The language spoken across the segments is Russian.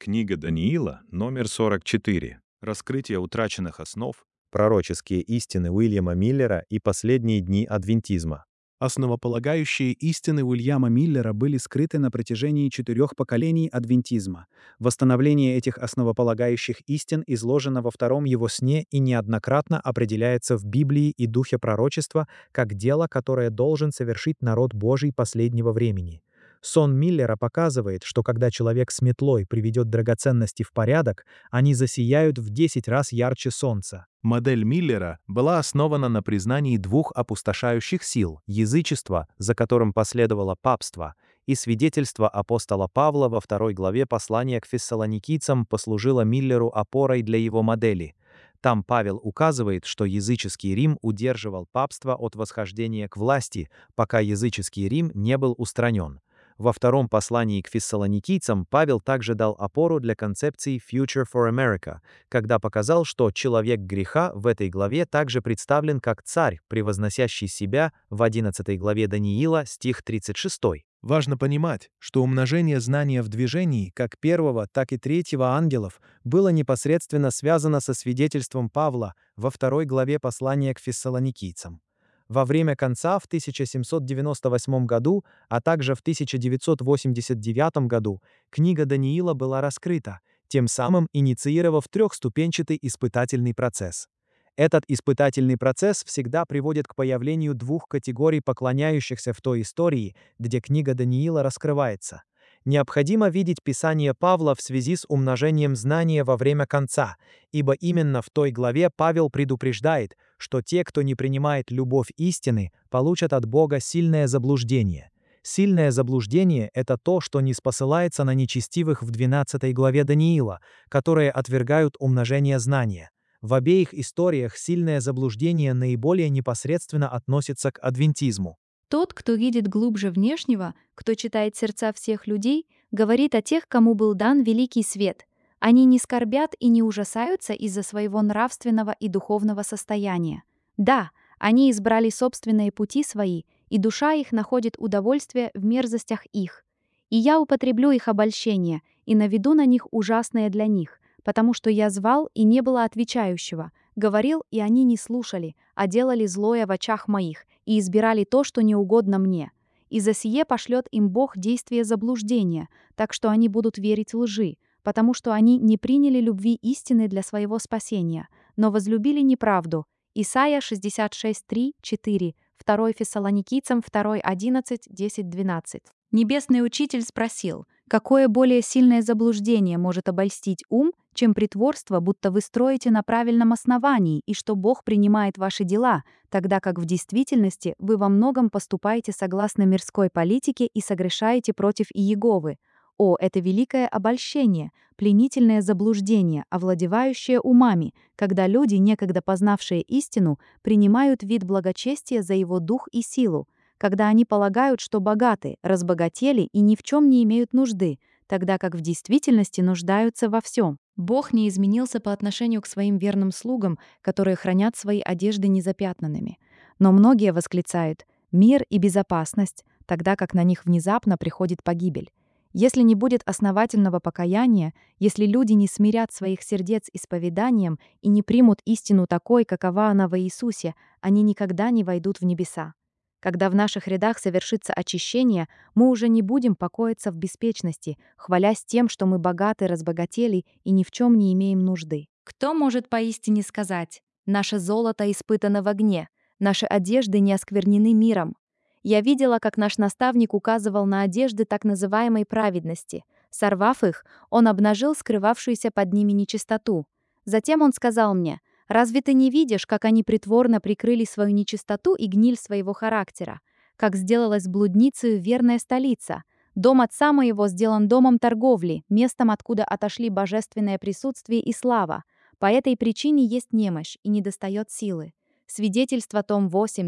Книга Даниила, номер 44. Раскрытие утраченных основ. Пророческие истины Уильяма Миллера и последние дни адвентизма. Основополагающие истины Уильяма Миллера были скрыты на протяжении 4 поколений адвентизма. Восстановление этих основополагающих истин изложено во втором его сне и неоднократно определяется в Библии и Духе пророчества как дело, которое должен совершить народ Божий последнего времени. Сон Миллера показывает, что когда человек с метлой приведет драгоценности в порядок, они засияют в 10 раз ярче солнца. Модель Миллера была основана на признании двух опустошающих сил – язычества, за которым последовало папство, и свидетельство апостола Павла во 2 главе послания к фессалоникийцам послужило Миллеру опорой для его модели. Там Павел указывает, что языческий Рим удерживал папство от восхождения к власти, пока языческий Рим не был устранен. Во втором послании к фессалоникийцам Павел также дал опору для концепции «Future for America», когда показал, что человек греха в этой главе также представлен как царь, превозносящий себя в 11 главе Даниила, стих 36. Важно понимать, что умножение знания в движении как первого, так и третьего ангелов было непосредственно связано со свидетельством Павла во 2 главе послания к фессалоникийцам. Во время конца в 1798 году, а также в 1989 году, книга Даниила была раскрыта, тем самым инициировав трехступенчатый испытательный процесс. Этот испытательный процесс всегда приводит к появлению двух категорий поклоняющихся в той истории, где книга Даниила раскрывается. Необходимо видеть Писание Павла в связи с умножением знания во время конца, ибо именно в той главе Павел предупреждает, что те, кто не принимает любовь истины, получат от Бога сильное заблуждение. Сильное заблуждение — это то, что ниспосылается на нечестивых в 12 главе Даниила, которые отвергают умножение знания. В обеих историях сильное заблуждение наиболее непосредственно относится к адвентизму. Тот, кто видит глубже внешнего, кто читает сердца всех людей, говорит о тех, кому был дан великий свет. Они не скорбят и не ужасаются из-за своего нравственного и духовного состояния. Да, они избрали собственные пути свои, и душа их находит удовольствие в мерзостях их. И я употреблю их обольщение, и наведу на них ужасное для них, потому что я звал, и не было отвечающего, говорил, и они не слушали, а делали злое в очах моих, и избирали то, что не угодно мне. И за сие пошлет им Бог действие заблуждения, так что они будут верить лжи, потому что они не приняли любви истины для своего спасения, но возлюбили неправду. Исайя 66:3-4, 2 Фессалоникийцам 2:11-10-12. Небесный учитель спросил, какое более сильное заблуждение может обольстить ум, чем притворство, будто вы строите на правильном основании и что Бог принимает ваши дела, тогда как в действительности вы во многом поступаете согласно мирской политике и согрешаете против Иеговы. О, это великое обольщение, пленительное заблуждение, овладевающее умами, когда люди, некогда познавшие истину, принимают вид благочестия за его дух и силу, когда они полагают, что богаты, разбогатели и ни в чем не имеют нужды, тогда как в действительности нуждаются во всем. Бог не изменился по отношению к своим верным слугам, которые хранят свои одежды незапятнанными. Но многие восклицают «мир и безопасность», тогда как на них внезапно приходит погибель. Если не будет основательного покаяния, если люди не смирят своих сердец исповеданием и не примут истину такой, какова она во Иисусе, они никогда не войдут в небеса. Когда в наших рядах совершится очищение, мы уже не будем покоиться в беспечности, хвалясь тем, что мы богаты, разбогатели и ни в чем не имеем нужды. Кто может поистине сказать: «Наше золото испытано в огне, наши одежды не осквернены миром»? Я видела, как наш наставник указывал на одежды так называемой праведности. Сорвав их, он обнажил скрывавшуюся под ними нечистоту. Затем он сказал мне: «Разве ты не видишь, как они притворно прикрыли свою нечистоту и гниль своего характера? Как сделалась блудницей верная столица? Дом отца моего сделан домом торговли, местом, откуда отошли божественное присутствие и слава. По этой причине есть немощь и недостает силы». Свидетельство, том 8,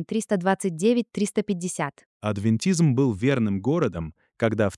329-350. Адвентизм был верным городом, когда в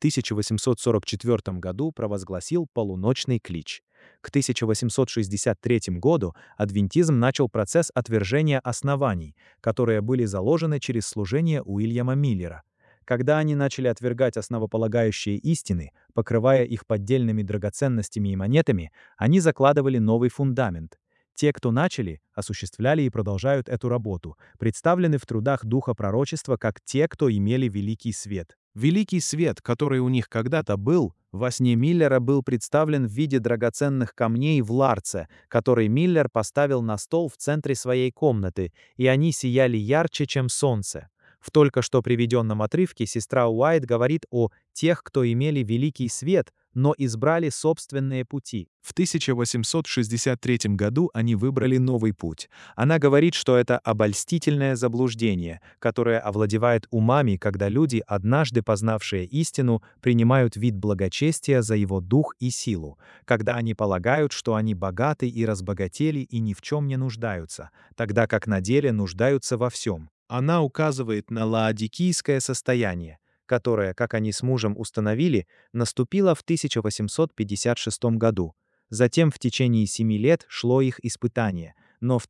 1844 году провозгласил полуночный клич. К 1863 году адвентизм начал процесс отвержения оснований, которые были заложены через служение Уильяма Миллера. Когда они начали отвергать основополагающие истины, покрывая их поддельными драгоценностями и монетами, они закладывали новый фундамент. Те, кто начали, осуществляли и продолжают эту работу, представлены в трудах Духа пророчества как те, кто имели великий свет. Великий свет, который у них когда-то был, во сне Миллера был представлен в виде драгоценных камней в ларце, который Миллер поставил на стол в центре своей комнаты, и они сияли ярче, чем солнце. В только что приведенном отрывке сестра Уайт говорит о тех, кто имели великий свет, но избрали собственные пути. В 1863 году они выбрали новый путь. Она говорит, что это обольстительное заблуждение, которое овладевает умами, когда люди, однажды познавшие истину, принимают вид благочестия за его дух и силу, когда они полагают, что они богаты и разбогатели и ни в чем не нуждаются, тогда как на деле нуждаются во всем. Она указывает на лаодикийское состояние, которое, как они с мужем установили, наступило в 1856 году. Затем в течение 7 лет шло их испытание, но в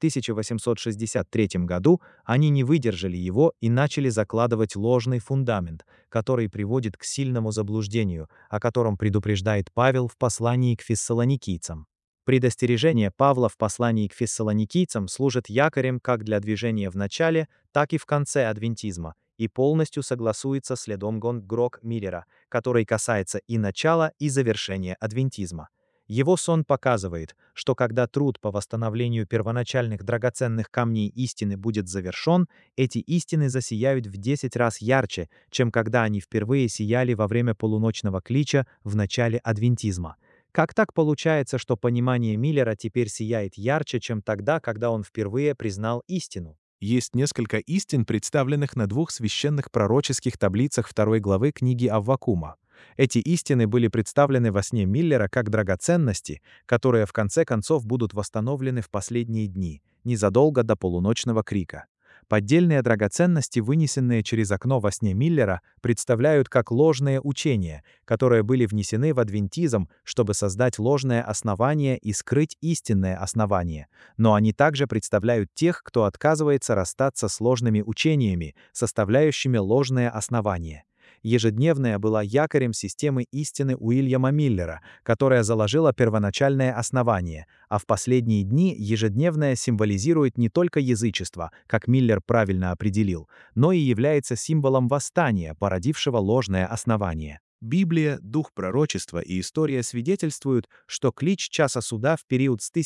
1863 году они не выдержали его и начали закладывать ложный фундамент, который приводит к сильному заблуждению, о котором предупреждает Павел в послании к фессалоникийцам. Предостережение Павла в послании к фессалоникийцам служит якорем как для движения в начале, так и в конце адвентизма и полностью согласуется с следом Грок Миллера, который касается и начала, и завершения адвентизма. Его сон показывает, что когда труд по восстановлению первоначальных драгоценных камней истины будет завершен, эти истины засияют в 10 раз ярче, чем когда они впервые сияли во время полуночного клича в начале адвентизма. Как так получается, что понимание Миллера теперь сияет ярче, чем тогда, когда он впервые признал истину? Есть несколько истин, представленных на двух священных пророческих таблицах 2 главы книги Аввакума. Эти истины были представлены во сне Миллера как драгоценности, которые в конце концов будут восстановлены в последние дни, незадолго до полуночного крика. Поддельные драгоценности, вынесенные через окно во сне Миллера, представляют как ложные учения, которые были внесены в адвентизм, чтобы создать ложное основание и скрыть истинное основание. Но они также представляют тех, кто отказывается расстаться с ложными учениями, составляющими ложное основание. Ежедневная была якорем системы истины Уильяма Миллера, которая заложила первоначальное основание, а в последние дни ежедневная символизирует не только язычество, как Миллер правильно определил, но и является символом восстания, породившего ложное основание. Библия, дух пророчества и история свидетельствуют, что клич часа суда в период с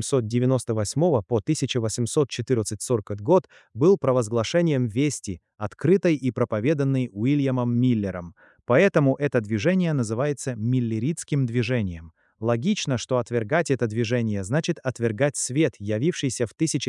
1798 по 1814 год был провозглашением вести, открытой и проповеданной Уильямом Миллером. Поэтому это движение называется миллеритским движением. Логично, что отвергать это движение значит отвергать свет, явившийся в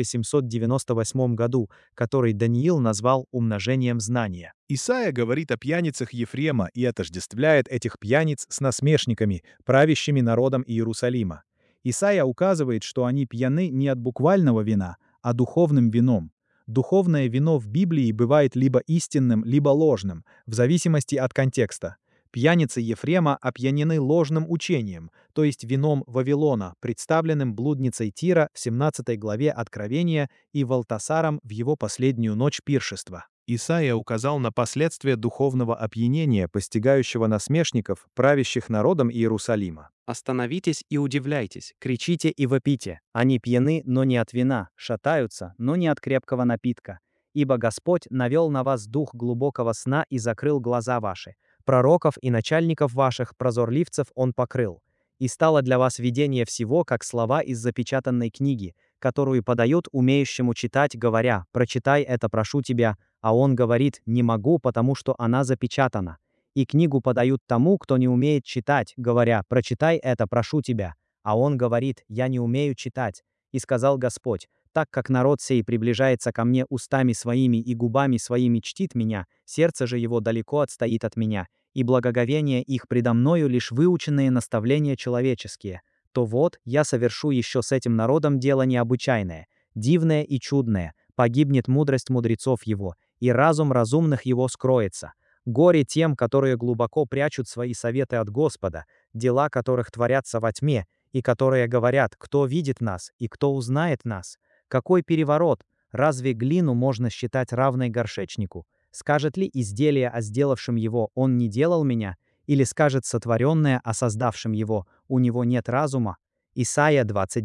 1798 году, который Даниил назвал умножением знания. Исайя говорит о пьяницах Ефрема и отождествляет этих пьяниц с насмешниками, правящими народом Иерусалима. Исайя указывает, что они пьяны не от буквального вина, а духовным вином. Духовное вино в Библии бывает либо истинным, либо ложным, в зависимости от контекста. Пьяницы Ефрема опьянены ложным учением, то есть вином Вавилона, представленным блудницей Тира в 17 главе Откровения и Валтасаром в его последнюю ночь пиршества. Исайя указал на последствия духовного опьянения, постигающего насмешников, правящих народом Иерусалима. «Остановитесь и удивляйтесь, кричите и вопите. Они пьяны, но не от вина, шатаются, но не от крепкого напитка. Ибо Господь навел на вас дух глубокого сна и закрыл глаза ваши. Пророков и начальников ваших, прозорливцев, Он покрыл. И стало для вас видение всего, как слова из запечатанной книги, которую подают умеющему читать, говоря: «Прочитай это, прошу тебя», а он говорит: «Не могу, потому что она запечатана». И книгу подают тому, кто не умеет читать, говоря: «Прочитай это, прошу тебя», а он говорит: «Я не умею читать». И сказал Господь: «Так как народ сей приближается ко мне устами своими и губами своими чтит меня, сердце же его далеко отстоит от меня, и благоговение их предо мною лишь выученные наставления человеческие, то вот я совершу еще с этим народом дело необычайное, дивное и чудное, погибнет мудрость мудрецов его, и разум разумных его скроется. Горе тем, которые глубоко прячут свои советы от Господа, дела которых творятся во тьме, и которые говорят: кто видит нас и кто узнает нас. Какой переворот! Разве глину можно считать равной горшечнику? Скажет ли изделие о сделавшем его «он не делал меня», или скажет сотворенное о создавшем его «у него нет разума»? Исайя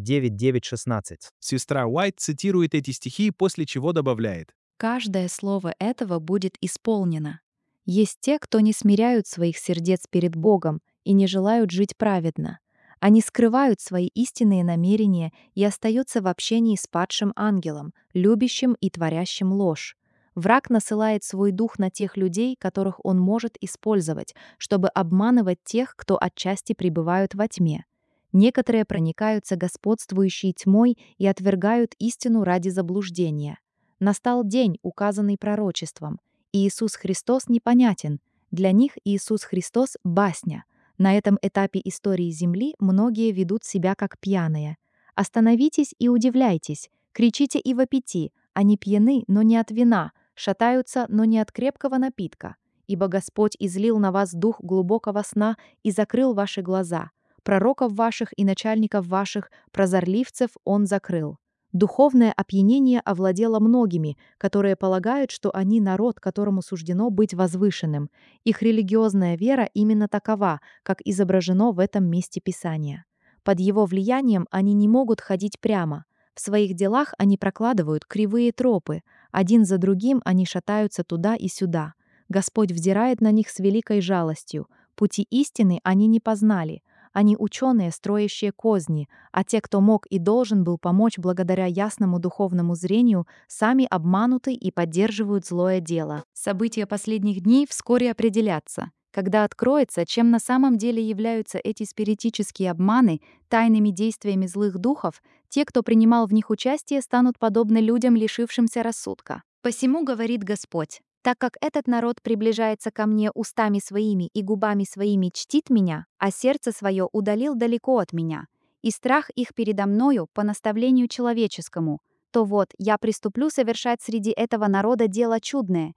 29:9-16. Сестра Уайт цитирует эти стихи, после чего добавляет: Каждое слово этого будет исполнено. Есть те, кто не смиряют своих сердец перед Богом и не желают жить праведно. Они скрывают свои истинные намерения и остаются в общении с падшим ангелом, любящим и творящим ложь. Враг насылает свой дух на тех людей, которых он может использовать, чтобы обманывать тех, кто отчасти пребывают во тьме. Некоторые проникаются господствующей тьмой и отвергают истину ради заблуждения. Настал день, указанный пророчеством, и Иисус Христос непонятен. Для них Иисус Христос — басня. На этом этапе истории Земли многие ведут себя как пьяные. Остановитесь и удивляйтесь, кричите и вопите, они пьяны, но не от вина, шатаются, но не от крепкого напитка. Ибо Господь излил на вас дух глубокого сна и закрыл ваши глаза. Пророков ваших и начальников ваших, прозорливцев Он закрыл. Духовное опьянение овладело многими, которые полагают, что они народ, которому суждено быть возвышенным. Их религиозная вера именно такова, как изображено в этом месте Писания. Под его влиянием они не могут ходить прямо. В своих делах они прокладывают кривые тропы. Один за другим они шатаются туда и сюда. Господь взирает на них с великой жалостью. Пути истины они не познали. Они ученые, строящие козни, а те, кто мог и должен был помочь благодаря ясному духовному зрению, сами обмануты и поддерживают злое дело. События последних дней вскоре определятся. Когда откроется, чем на самом деле являются эти спиритические обманы, тайными действиями злых духов, те, кто принимал в них участие, станут подобны людям, лишившимся рассудка. «Посему, говорит Господь, так как этот народ приближается ко мне устами своими и губами своими чтит меня, а сердце свое удалил далеко от меня, и страх их передо мною по наставлению человеческому, то вот я приступлю совершать среди этого народа дело чудное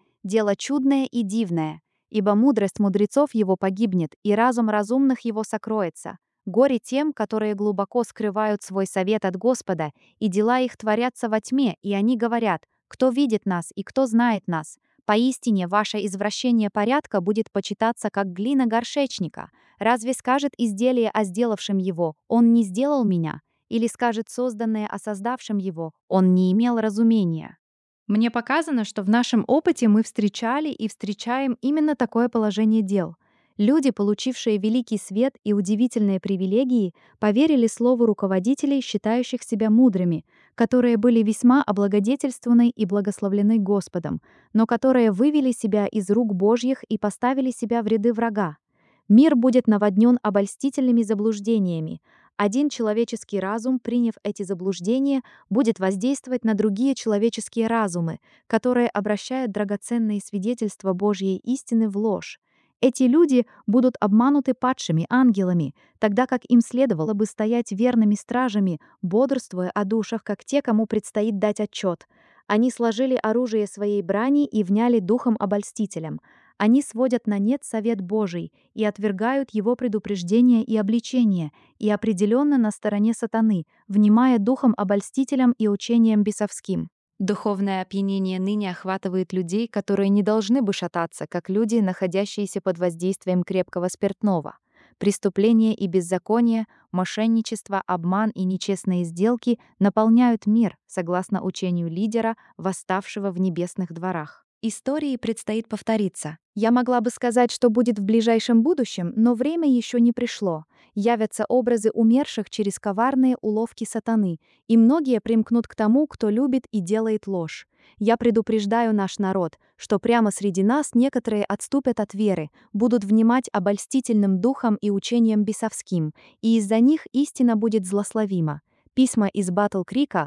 и дивное, ибо мудрость мудрецов его погибнет, и разум разумных его сокроется. Горе тем, которые глубоко скрывают свой совет от Господа, и дела их творятся во тьме, и они говорят: кто видит нас и кто знает нас? Поистине, ваше извращение порядка будет почитаться как глина горшечника. Разве скажет изделие о сделавшем его: «Он не сделал меня»? Или скажет созданное о создавшем его: «Он не имел разумения»? Мне показано, что в нашем опыте мы встречали и встречаем именно такое положение дел. Люди, получившие великий свет и удивительные привилегии, поверили слову руководителей, считающих себя мудрыми, которые были весьма облагодетельствованы и благословлены Господом, но которые вывели себя из рук Божьих и поставили себя в ряды врага. Мир будет наводнен обольстительными заблуждениями. Один человеческий разум, приняв эти заблуждения, будет воздействовать на другие человеческие разумы, которые обращают драгоценные свидетельства Божьей истины в ложь. Эти люди будут обмануты падшими ангелами, тогда как им следовало бы стоять верными стражами, бодрствуя о душах, как те, кому предстоит дать отчет. Они сложили оружие своей брани и вняли духом обольстителям. Они сводят на нет совет Божий и отвергают его предупреждения и обличения, и определенно на стороне сатаны, внимая духом обольстителям и учениям бесовским. Духовное опьянение ныне охватывает людей, которые не должны бы шататься, как люди, находящиеся под воздействием крепкого спиртного. Преступления и беззаконие, мошенничество, обман и нечестные сделки наполняют мир, согласно учению лидера, восставшего в небесных дворах. Истории предстоит повториться. Я могла бы сказать, что будет в ближайшем будущем, но время еще не пришло. Явятся образы умерших через коварные уловки сатаны, и многие примкнут к тому, кто любит и делает ложь. Я предупреждаю наш народ, что прямо среди нас некоторые отступят от веры, будут внимать обольстительным духам и учениям бесовским, и из-за них истина будет злословима. Письма из Батл-Крика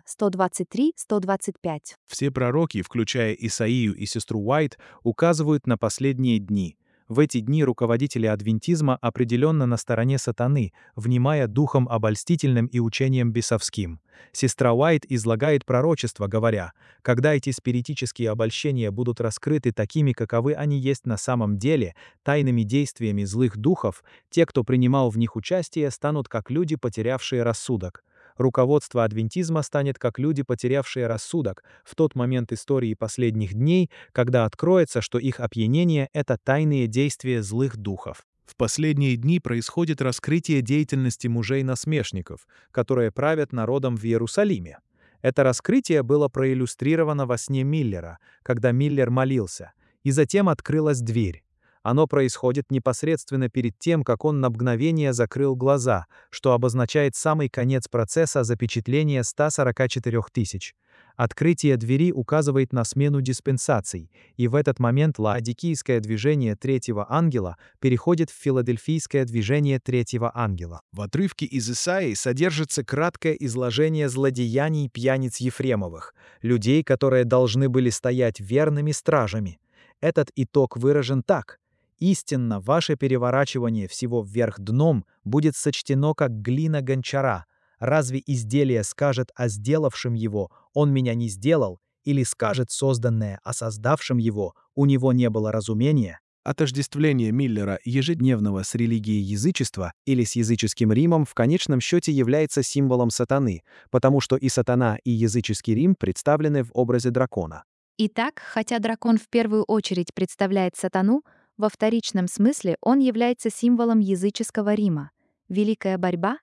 123-125. Все пророки, включая Исаию и сестру Уайт, указывают на последние дни. В эти дни руководители адвентизма определенно на стороне сатаны, внимая духом обольстительным и учением бесовским. Сестра Уайт излагает пророчество, говоря: когда эти спиритические обольщения будут раскрыты такими, каковы они есть на самом деле, тайными действиями злых духов, те, кто принимал в них участие, станут как люди, потерявшие рассудок. Руководство адвентизма станет как люди, потерявшие рассудок, в тот момент истории последних дней, когда откроется, что их опьянение — это тайные действия злых духов. В последние дни происходит раскрытие деятельности мужей-насмешников, которые правят народом в Иерусалиме. Это раскрытие было проиллюстрировано во сне Миллера, когда Миллер молился, и затем открылась дверь. Оно происходит непосредственно перед тем, как он на мгновение закрыл глаза, что обозначает самый конец процесса запечатления 144 тысяч. Открытие двери указывает на смену диспенсаций, и в этот момент лаодикийское движение третьего ангела переходит в филадельфийское движение третьего ангела. В отрывке из Исаии содержится краткое изложение злодеяний пьяниц Ефремовых, людей, которые должны были стоять верными стражами. Этот итог выражен так: «Истинно, ваше переворачивание всего вверх дном будет сочтено, как глина гончара. Разве изделие скажет о сделавшем его: он меня не сделал, или скажет созданное о создавшем его: у него не было разумения?» Отождествление Миллера ежедневного с религией язычества или с языческим Римом в конечном счете является символом сатаны, потому что и сатана, и языческий Рим представлены в образе дракона. Итак, хотя дракон в первую очередь представляет сатану, во вторичном смысле он является символом языческого Рима. Великая борьба,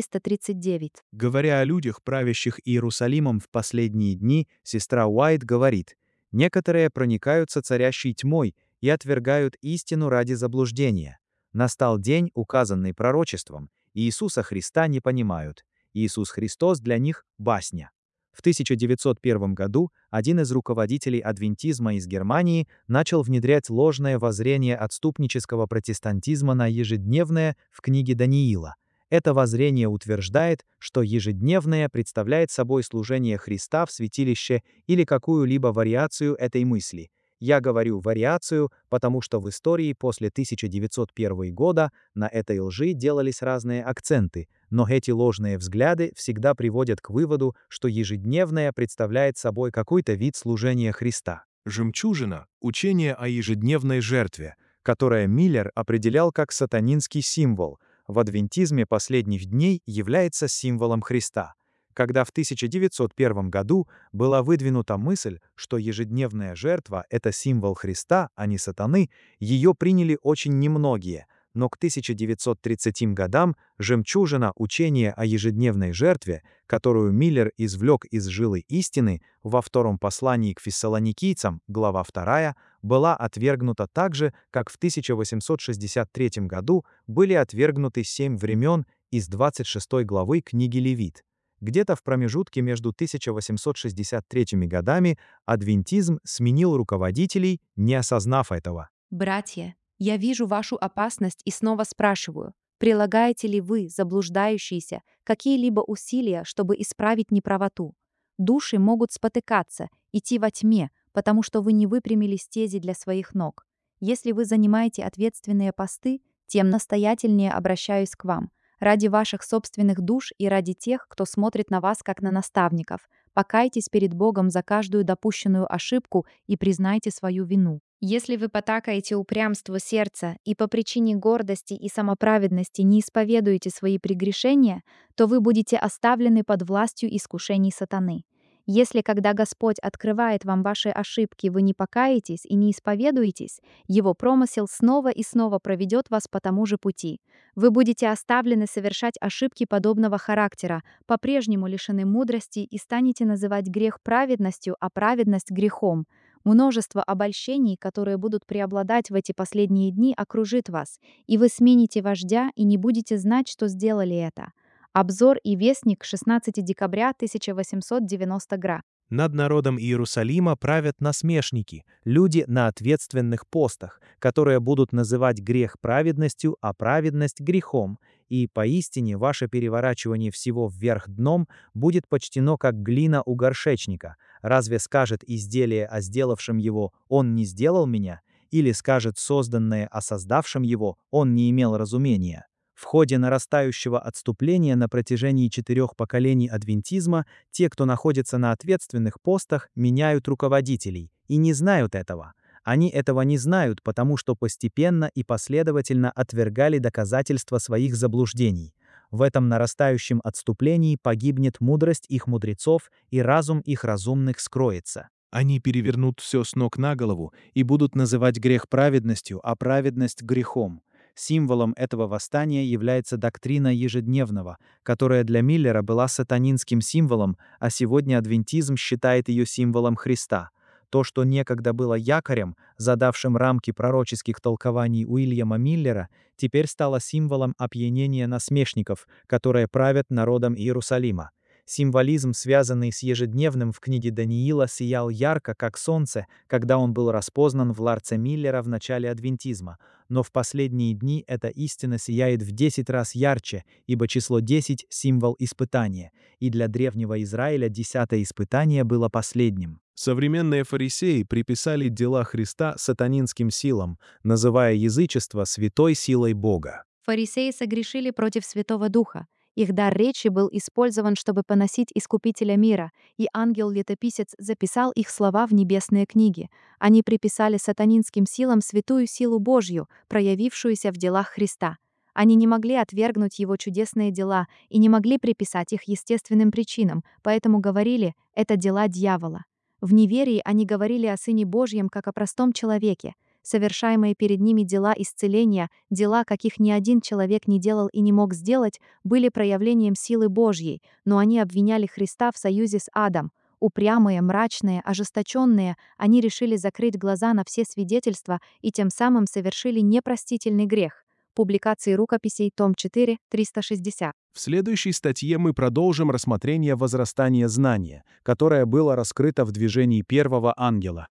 439. Говоря о людях, правящих Иерусалимом в последние дни, сестра Уайт говорит: «Некоторые проникаются царящей тьмой и отвергают истину ради заблуждения. Настал день, указанный пророчеством, и Иисуса Христа не понимают. Иисус Христос для них — басня». В 1901 году один из руководителей адвентизма из Германии начал внедрять ложное воззрение отступнического протестантизма на ежедневное в книге Даниила. Это воззрение утверждает, что ежедневное представляет собой служение Христа в святилище или какую-либо вариацию этой мысли. Я говорю «вариацию», потому что в истории после 1901 года на этой лжи делались разные акценты, но эти ложные взгляды всегда приводят к выводу, что ежедневное представляет собой какой-то вид служения Христа. жемчужина — учение о ежедневной жертве, Которое Миллер определял как сатанинский символ, в адвентизме последних дней является символом Христа. Когда в 1901 году была выдвинута мысль, что ежедневная жертва — это символ Христа, а не сатаны, ее приняли очень немногие, но к 1930 годам жемчужина учения о ежедневной жертве, которую Миллер извлек из жилы истины во втором послании к фессалоникийцам, глава 2, была отвергнута так же, как в 1863 году были отвергнуты 7 времен из 26 главы книги Левит. Где-то в промежутке между 1863 годами адвентизм сменил руководителей, не осознав этого. Братья, я вижу вашу опасность и снова спрашиваю, прилагаете ли вы, заблуждающиеся, какие-либо усилия, чтобы исправить неправоту? Души могут спотыкаться, идти во тьме, потому что вы не выпрямили стези для своих ног. Если вы занимаете ответственные посты, тем настоятельнее обращаюсь к вам. Ради ваших собственных душ и ради тех, кто смотрит на вас как на наставников, покайтесь перед Богом за каждую допущенную ошибку и признайте свою вину. Если вы потакаете упрямству сердца и по причине гордости и самоправедности не исповедуете свои прегрешения, то вы будете оставлены под властью искушений сатаны. Если, когда Господь открывает вам ваши ошибки, вы не покаетесь и не исповедуетесь, Его промысел снова и снова проведет вас по тому же пути. Вы будете оставлены совершать ошибки подобного характера, по-прежнему лишены мудрости и станете называть грех праведностью, а праведность грехом. Множество обольщений, которые будут преобладать в эти последние дни, окружит вас, и вы смените вождя и не будете знать, что сделали это. Обзор и Вестник, 16 декабря 1890 га. Над народом Иерусалима правят насмешники, люди на ответственных постах, которые будут называть грех праведностью, а праведность грехом, и поистине ваше переворачивание всего вверх дном будет почтено как глина у горшечника. Разве скажет изделие о сделавшем его «он не сделал меня», или скажет созданное о создавшем его «он не имел разумения»? В ходе нарастающего отступления на протяжении 4 поколений адвентизма те, кто находится на ответственных постах, меняют руководителей и не знают этого. Они этого не знают, потому что постепенно и последовательно отвергали доказательства своих заблуждений. В этом нарастающем отступлении погибнет мудрость их мудрецов, и разум их разумных скроется. Они перевернут все с ног на голову и будут называть грех праведностью, а праведность грехом. Символом этого восстания является доктрина ежедневного, которая для Миллера была сатанинским символом, а сегодня адвентизм считает ее символом Христа. То, что некогда было якорем, задавшим рамки пророческих толкований Уильяма Миллера, теперь стало символом опьянения насмешников, которые правят народом Иерусалима. Символизм, связанный с ежедневным в книге Даниила, сиял ярко, как солнце, когда он был распознан в ларце Миллера в начале адвентизма. Но в последние дни эта истина сияет в 10 раз ярче, ибо число 10 — символ испытания, и для древнего Израиля 10-е испытание было последним. Современные фарисеи приписали дела Христа сатанинским силам, называя язычество святой силой Бога. Фарисеи согрешили против Святого Духа. Их дар речи был использован, чтобы поносить Искупителя мира, и ангел-летописец записал их слова в небесные книги. Они приписали сатанинским силам святую силу Божью, проявившуюся в делах Христа. Они не могли отвергнуть его чудесные дела и не могли приписать их естественным причинам, поэтому говорили «это дела дьявола». В неверии они говорили о Сыне Божьем как о простом человеке. Совершаемые перед ними дела исцеления, дела, каких ни один человек не делал и не мог сделать, были проявлением силы Божьей, но они обвиняли Христа в союзе с адом. Упрямые, мрачные, ожесточенные, они решили закрыть глаза на все свидетельства и тем самым совершили непростительный грех. Публикации рукописей, том 4, 360. В следующей статье мы продолжим рассмотрение возрастания знания, которое было раскрыто в движении первого ангела.